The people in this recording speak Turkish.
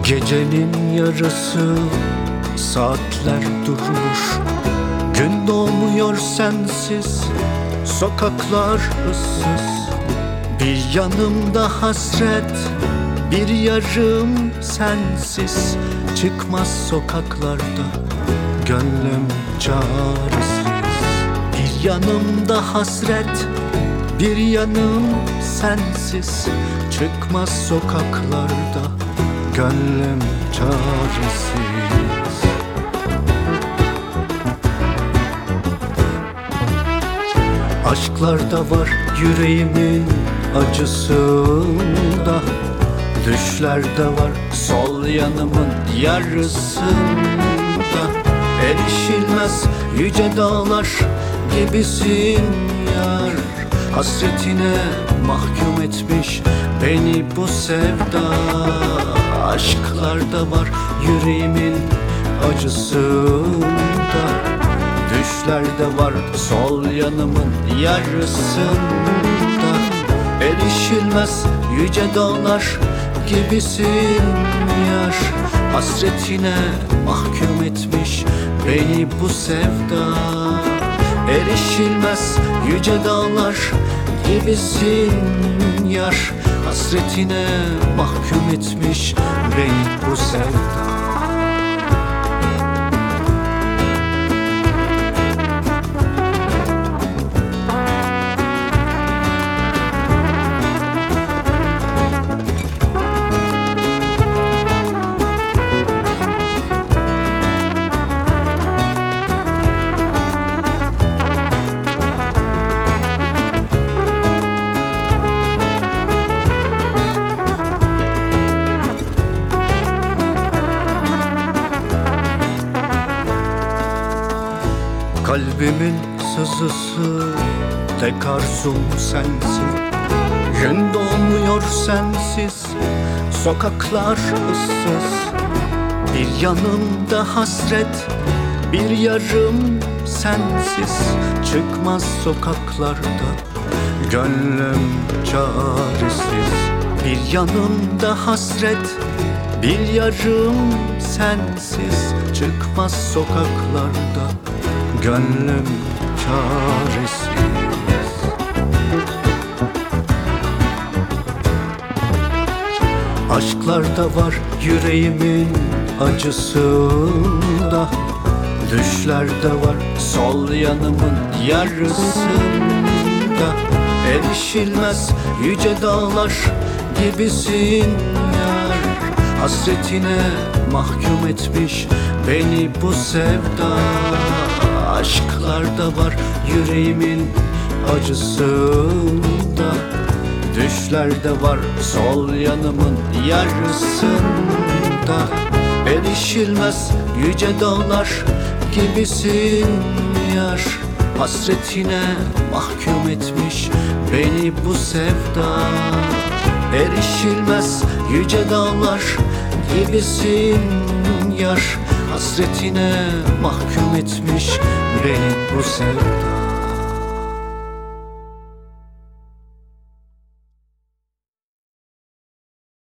Gecenin yarısı, saatler durmuş. Gün doğmuyor sensiz, sokaklar ıssız. Bir yanımda hasret, bir yarım sensiz. Çıkmaz sokaklarda gönlüm çaresiz. Bir yanımda hasret, bir yanım sensiz. Çıkmaz sokaklarda gönlüm çaresiz. Aşklarda var yüreğimin acısında. Düşlerde var sol yanımın yarısında. Erişilmez yüce dağlar gibisin yar. Hasretine mahkum etmiş beni bu sevda. Aşklarda var yüreğimin acısında. Düşlerde var sol yanımın yarısında. Erişilmez yüce dağlar gibisin yar. Hasretine mahkum etmiş beni bu sevda. Erişilmez yüce dağlar gibisin yar. Hasretine mahkum etmiş beni bu sevda. Kalbimin sızısı, tek arzum sensin. Gün doğmuyor sensiz, sokaklar ıssız. Bir yanımda hasret, bir yarım sensiz. Çıkmaz sokaklarda gönlüm çaresiz. Bir yanımda hasret, bir yarım sensiz. Çıkmaz sokaklarda gönlüm çaresiz. Aşklarda var yüreğimin acısında. Düşlerde var sol yanımın yarısında. Erişilmez yüce dağlar gibisin yar. Hasretine mahkum etmiş beni bu sevda. Aşklarda var yüreğimin acısında. Düşlerde var sol yanımın yarısında. Erişilmez yüce dağlar gibisin yar. Hasretine mahkum etmiş beni bu sevda. Erişilmez yüce dağlar gibisin yar. Hasretine mahkum etmiş beni bu sevda.